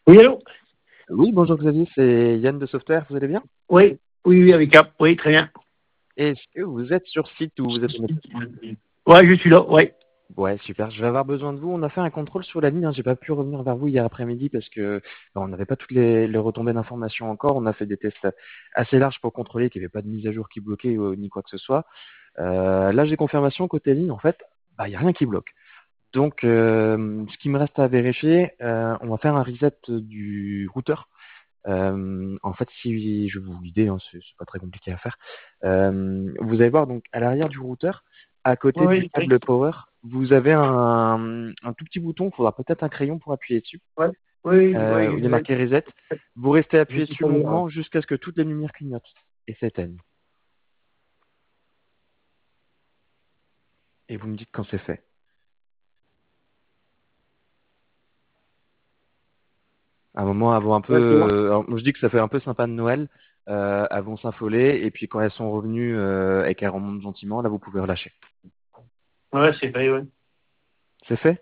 Oui, allô? Oui, bonjour Xavier, c'est Yann de Software, vous allez bien? Oui, oui, oui, avec Cap. Oui, très bien. Est-ce que vous êtes sur site ou vous êtes... Ouais, je suis là, ouais. Ouais, super, je vais avoir besoin de vous. On a fait un contrôle sur la ligne, hein. J'ai pas pu revenir vers vous hier après-midi parce que on n'avait pas toutes les retombées d'informations encore. On a fait des tests assez larges pour contrôler qu'il n'y avait pas de mise à jour qui bloquait ni quoi que ce soit. Là, j'ai confirmation côté ligne, en fait, il n'y a rien qui bloque. Donc, ce qui me reste à vérifier, on va faire un reset du routeur. En fait, si je vais vous guider, hein, c'est pas très compliqué à faire. Vous allez voir donc à l'arrière du routeur, à Oui, côté du oui, oui. câble power, vous avez un tout petit bouton. Il faudra peut-être un crayon pour appuyer dessus. Ouais, oui, Où oui, il est marqué reset. Vous restez je appuyé suis dessus pas là. longuement jusqu'à ce que toutes les lumières clignotent et s'éteignent. Et vous me dites quand c'est fait. À un moment, elles vont un peu. Ouais, c'est bon. Alors, moi, je dis que ça fait un peu sympa de Noël. Elles vont s'affoler et puis quand elles sont revenues et qu'elles remontent gentiment, là, vous pouvez relâcher. Ouais, c'est fait, ouais. C'est fait?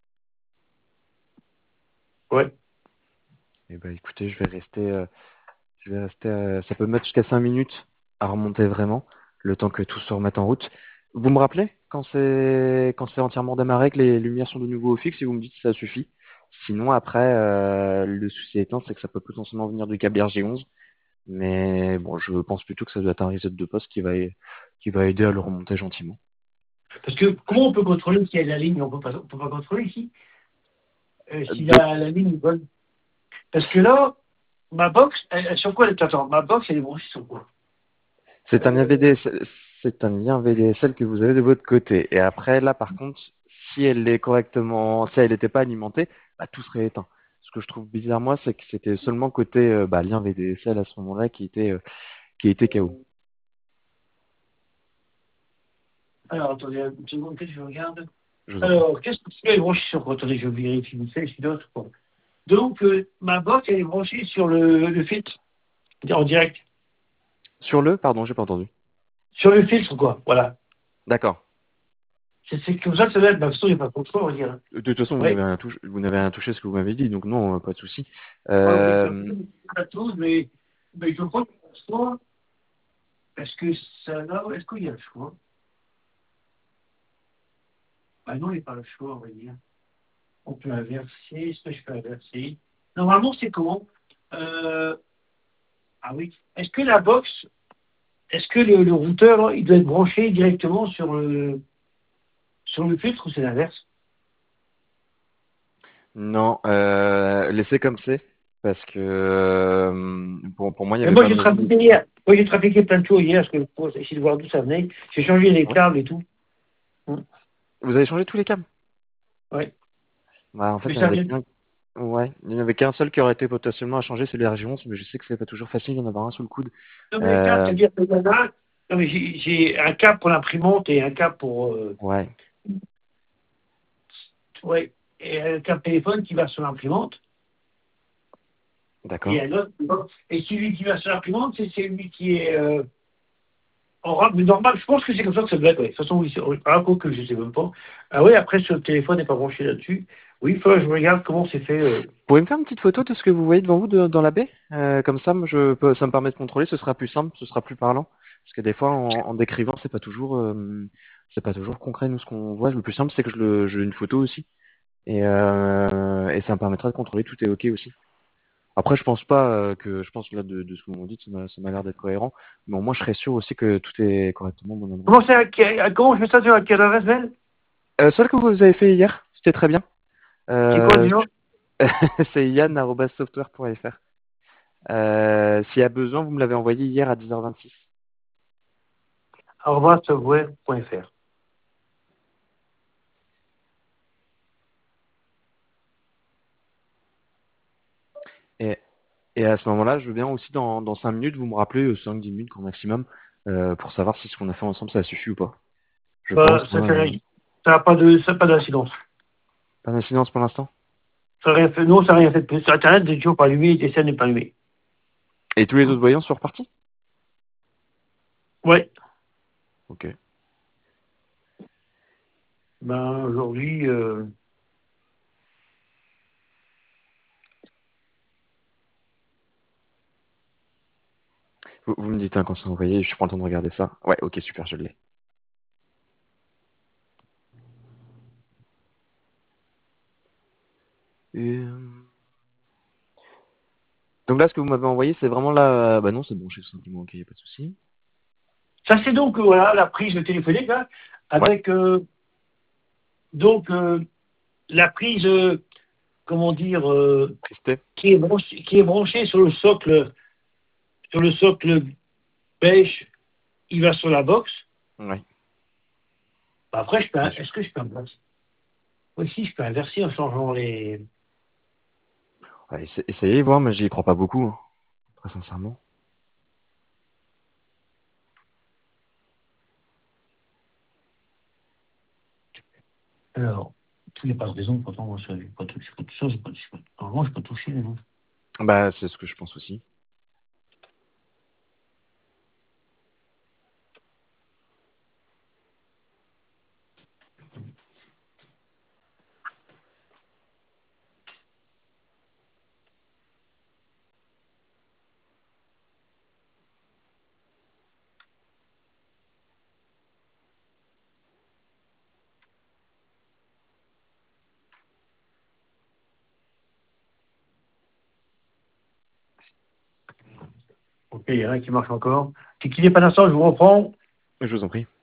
Ouais. Eh ben, écoutez, je vais rester. Ça peut mettre jusqu'à 5 minutes à remonter vraiment, le temps que tout se remette en route. Vous me rappelez quand c'est entièrement démarré, que les lumières sont de nouveau au fixe et vous me dites si ça suffit. Sinon, après, le souci étant, c'est que ça peut potentiellement venir du câble RG11. Mais bon, je pense plutôt que ça doit être un reset de poste qui va aider à le remonter gentiment. Parce que comment on peut contrôler s'il y a la ligne? On peut pas contrôler ici. Si De- la ligne est bonne. Parce que là, ma box, sur quoi elle est? Attends, ma box, elle est branchée sur quoi? C'est un lien Euh, VDSL, c'est un lien VDSL que vous avez de votre côté. Et après, là, par contre, si elle n'était pas alimentée, tout serait éteint. Ce que je trouve bizarre, moi, c'est que c'était seulement côté lien VDSL à ce moment-là qui était KO. alors, attendez, une seconde, que je regarde. Je vous en prie. Alors, qu'est-ce que tu est branché sur quoi? Attendez, je vérifie vite fait, je suis d'autres. Donc, ma box, elle est branchée sur le filtre en direct. Pardon, j'ai pas entendu. Sur le filtre, quoi. Voilà. D'accord. C'est comme ça que ça va être. Bah, de toute façon, il n'y a pas de contrôle, on va dire. De toute façon, Oui. vous n'avez rien touché ce que vous m'avez dit, donc non, pas de souci. Ouais, oui, ça Euh, pas tous, mais je crois qu'il y a le choix. Est-ce que ça là, est-ce qu'il y a le choix? Ah non, il n'y a pas le choix, on va dire. On peut inverser. Est-ce que je peux inverser? Normalement, c'est comment? Euh, ah oui. Est-ce que le routeur, là, il doit être branché directement sur le filtre ou c'est l'inverse? non, laissez comme c'est, parce que pour moi, il n'y Mais avait moi, pas de j'ai raison. trafiqué hier. Moi, j'ai trafiqué plein de choses hier, parce que pour essayer de voir d'où ça venait. J'ai changé les Ouais. câbles et tout. Hum, Vous avez changé tous les câbles? Ouais. En Mais fait, il n'y en ça avait vient. qu'un. Ouais, il n'y en avait qu'un seul qui aurait été potentiellement à changer, c'est le RG11, mais je sais que c'est pas toujours facile d'en avoir un sous le coude. Non, mais les câbles, Euh, c'est-à-dire que y en a un. Non, mais j'ai un câble pour l'imprimante et un câble pour. ouais, Ouais. Et un câble téléphone qui va sur l'imprimante. Et d'accord. un autre. Et celui qui va sur l'imprimante, c'est celui qui est en rame. Mais normal, je pense que c'est comme ça que ça doit être. Ouais. De toute façon, oui, quoi que je ne sais même pas. Ah oui, après, sur le téléphone n'est pas branché là-dessus. Oui, il faut que je regarde comment c'est fait. Vous pouvez me faire une petite photo de ce que vous voyez devant vous dans la baie? Comme ça, moi, ça me permet de contrôler, ce sera plus simple, ce sera plus parlant. Parce que des fois, en décrivant, c'est pas toujours concret, nous, ce qu'on voit. Le plus simple, c'est que j'ai une photo aussi. Et ça me permettra de contrôler tout est OK aussi. Après, je pense pas je pense là de ce que vous m'en dites, ça m'a l'air d'être cohérent. Mais au moins, je serais sûr aussi que tout est correctement au bon endroit. Comment je fais ça sur quelle adresse mail? Celle que vous avez fait hier, c'était très bien. C'est quoi Euh, déjà? c'est yann@software.fr. S'il y a besoin, vous me l'avez envoyé hier à 10h26. @software.fr. Et, et à ce moment-là, je veux bien aussi dans 5 minutes, vous me rappelez 5-10 minutes grand maximum pour savoir si ce qu'on a fait ensemble, ça suffit ou pas. Je Bah, pense, ça moi, fait rien. Ça n'a pas d'incidence. pas d'incidence pour l'instant. Ça n'a rien fait. Non, ça n'a rien fait de plus. Sur Internet, c'est toujours pas allumé, et ça n'est pas allumé. Et tous les autres voyants sont repartis? Ouais. Ok. Ben, aujourd'hui, Vous me dites hein, quand c'est envoyé, je prends le temps de regarder ça. Ouais, ok, super, je l'ai. Euh, Donc là, ce que vous m'avez envoyé, c'est vraiment là. Bah non, c'est bon, je sais simplement, ok, y a pas de souci. Ça, c'est donc voilà la prise téléphonique là, Ouais, avec donc la prise, comment dire, Tristé. qui est branchée sur le socle beige, il va sur la box. Ouais. Bah, après, Ouais, est-ce que je peux inverser? Oui, si, je peux inverser en changeant les. ouais, essayez, voir, mais j'y crois pas beaucoup, hein, très sincèrement. Alors, tous les pas de raison, pourtant, moi, ça, j'ai pas touché. Ça, normalement, je peux toucher, mais non. Bah, c'est ce que je pense aussi. Ok, il y en a un qui marche encore. Si qu'il n'est pas d'instant, je vous reprends. Je vous en prie.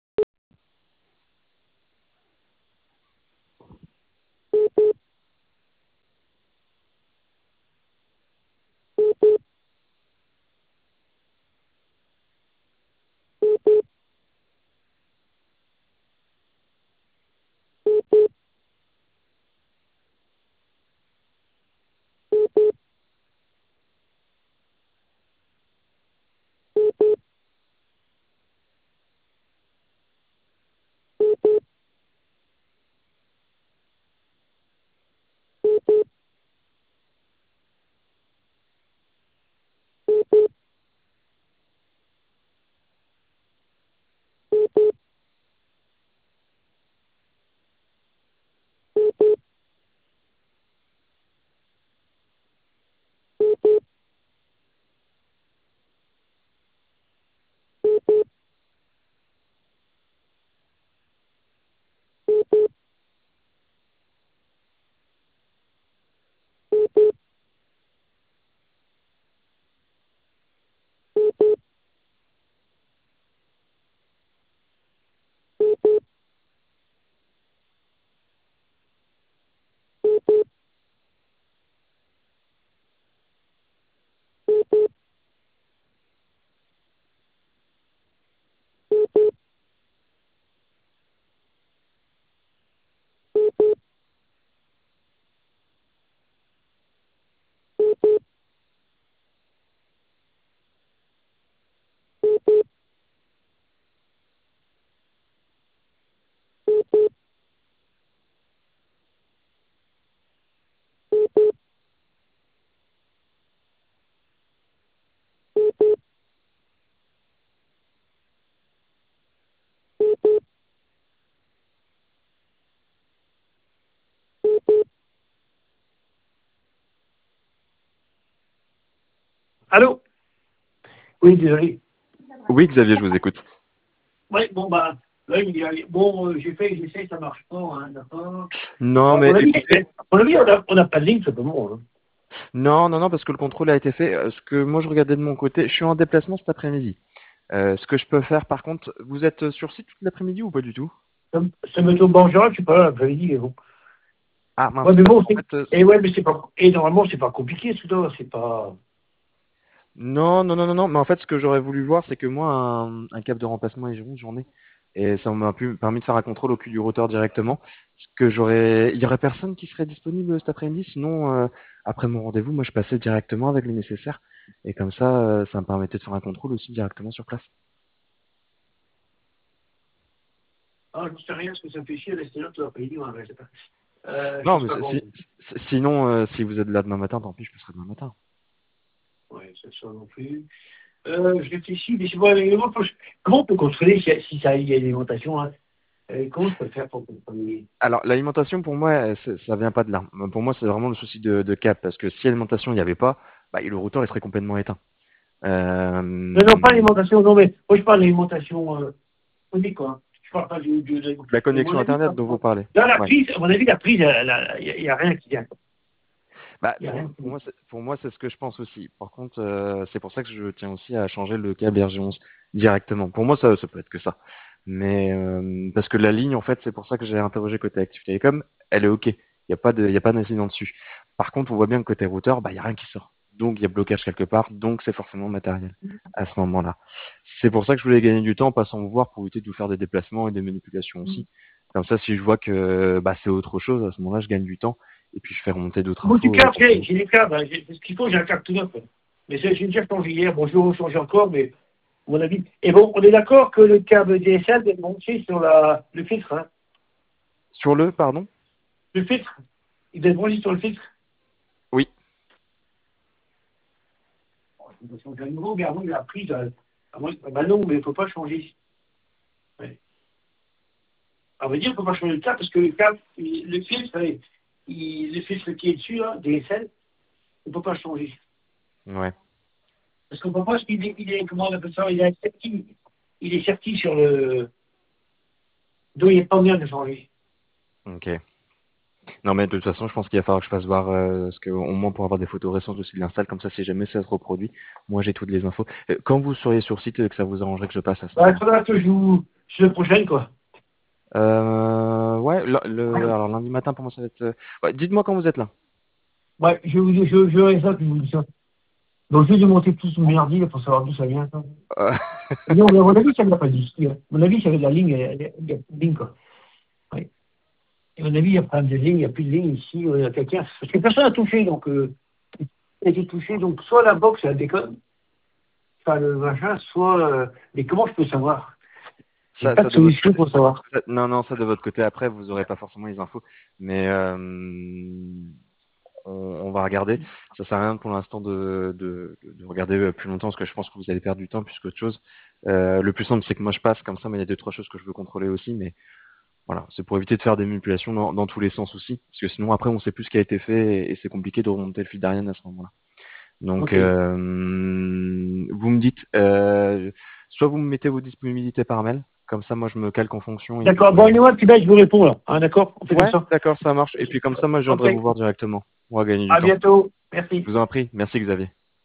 Allô? Oui, désolé. Oui, Xavier, je vous écoute. Oui, bon, bah, là, bon, j'essaie, ça marche pas, hein, d'accord. Non, À mais mon avis, écoutez, on n'a pas de ligne, simplement. Hein. non, non, non, parce que le contrôle a été fait. Ce que moi je regardais de mon côté, je suis en déplacement cet après-midi. Ce que je peux faire, par contre, vous êtes sur site toute l'après-midi ou pas du tout? Ça me tombe en général, je suis pas là l'après-midi, mais bon. Ah Ouais, mince, mais parce bon, qu'en fait, et ouais, mais c'est pas, et normalement, c'est pas compliqué, tout ça, c'est pas. non, non, non, non, non, mais en fait, ce que j'aurais voulu voir, c'est que moi, un câble de remplacement est une journée. Et ça m'a permis de faire un contrôle au cul du routeur directement. Il y aurait personne qui serait disponible cet après-midi, sinon, après mon rendez-vous, moi, je passais directement avec le nécessaire. Et comme ça me permettait de faire un contrôle aussi directement sur place. Ah, je ne sais rien, parce que ça me fait chier, rester là tout l'après-midi, ouais, je sais pas. Je Non, sais mais pas comment. sinon, si vous êtes là demain matin, tant pis, je passerai demain matin. Ouais, ça non plus. Je réfléchis, mais c'est pas, comment on peut contrôler si ça y a une alimentation, hein? Comment je peux faire pour contrôler? Alors, l'alimentation, pour moi, ça vient pas de là. Pour moi, c'est vraiment le souci de cap, parce que si l'alimentation, il n'y avait pas, bah, le routeur, il serait complètement éteint. Non, pas l'alimentation, non, mais moi je parle d'alimentation phonique, quoi. Je parle pas La et mon connexion avis, Internet dont vous parlez. dans la Ouais. prise, à mon avis, la prise, il n'y a rien qui vient. Bah, Il y a rien qui vient. pour moi, c'est ce que je pense aussi. Par contre, c'est pour ça que je tiens aussi à changer le câble RG11 directement. Pour moi, ça peut être que ça. Mais parce que la ligne, en fait, c'est pour ça que j'ai interrogé côté Active Telecom. Elle est OK. Il y a pas d'incident dessus. Par contre, on voit bien que côté routeur, bah, il y a rien qui sort. Donc, il y a blocage quelque part. Donc, c'est forcément matériel à ce moment-là. C'est pour ça que je voulais gagner du temps en passant vous voir pour éviter de vous faire des déplacements et des manipulations aussi. Comme ça, si je vois que bah, c'est autre chose, à ce moment-là, je gagne du temps et puis je fais remonter d'autres Moi, du infos câble, pour que vous. j'ai des câbles, hein, ce qu'il faut, j'ai un câble tout neuf. Mais j'ai déjà changé hier, bon, je vais rechanger encore, mais à mon avis. Et bon, on est d'accord que le câble DSL est monté sur le filtre, hein. Sur le, pardon? Le filtre, il doit être branché sur le filtre. Oui. Il doit changer à nouveau, mais avant, il a pris. Bah non, mais il ne faut pas changer. Ouais. On va dire qu'il ne faut pas changer le câble parce que le câble, le filtre, le filtre qui est dessus, là, DSL, on ne peut pas changer. Ouais. Parce qu'on ne peut pas, comment on appelle ça, il est certi sur le. Donc il n'est pas bien de changer. Ok. Non, mais de toute façon, je pense qu'il va falloir que je fasse voir, parce que au moins pour avoir des photos récentes aussi de l'install, comme ça, si jamais ça se reproduit, moi j'ai toutes les infos. Quand vous seriez sur site, que ça vous arrangerait que je passe à ce Bah, il moment-là? faudra que je joue semaine prochaine, quoi. Ouais, alors lundi matin, pour moi, ça va être. Ouais, dites-moi quand vous êtes là. Ouais, je verrai ça, puis je vous dis ça. Donc je vais démonter tout ce merdier pour savoir d'où ça vient. Ça. Euh, Non, mais à mon avis, ça ne vient pas d'ici. À mon avis, ça vient de la ligne, il y a plus de ligne, quoi. Ouais. Et à mon avis, il y a pas de ligne, il n'y a plus de ligne ici, il y a quelqu'un. Parce que personne n'a touché, donc il a été touché, donc soit la box, elle déconne, enfin le machin, soit. Mais comment je peux savoir? J'ai pas ça de de votre solution côté. pour savoir. Non, non, ça de votre côté. Après, vous aurez pas forcément les infos, mais on va regarder. Ça sert à rien pour l'instant de regarder plus longtemps parce que je pense que vous allez perdre du temps plus qu'autre chose. Le plus simple, c'est que moi je passe comme ça, mais il y a deux, trois choses que je veux contrôler aussi. Mais voilà, c'est pour éviter de faire des manipulations dans tous les sens aussi. Parce que sinon, après, on sait plus ce qui a été fait et c'est compliqué de remonter le fil d'Ariane à ce moment-là. Donc, Ok. vous me dites, soit vous me mettez vos disponibilités par mail, comme ça, moi je me calque en fonction et puis D'accord, bon, et moi, puis là, je vous réponds, là. Hein, d'accord? On fait comme ouais, ça. d'accord, ça marche. Et puis comme ça, moi je Ok. viendrai vous voir directement. On va gagner du À temps. bientôt. Merci. Je vous en prie. Merci Xavier.